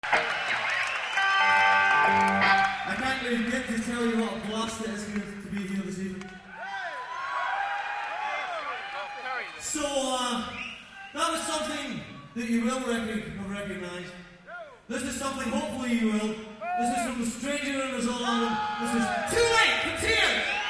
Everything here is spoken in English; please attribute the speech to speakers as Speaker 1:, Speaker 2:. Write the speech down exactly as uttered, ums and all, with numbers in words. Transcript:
Speaker 1: I can't really get to tell you what a blast it is here to be here this evening. So, uh, that was something that you will rec- recognise. This is something hopefully you will. This is from the Stranger in His Own Island. This is Too Late for Tears!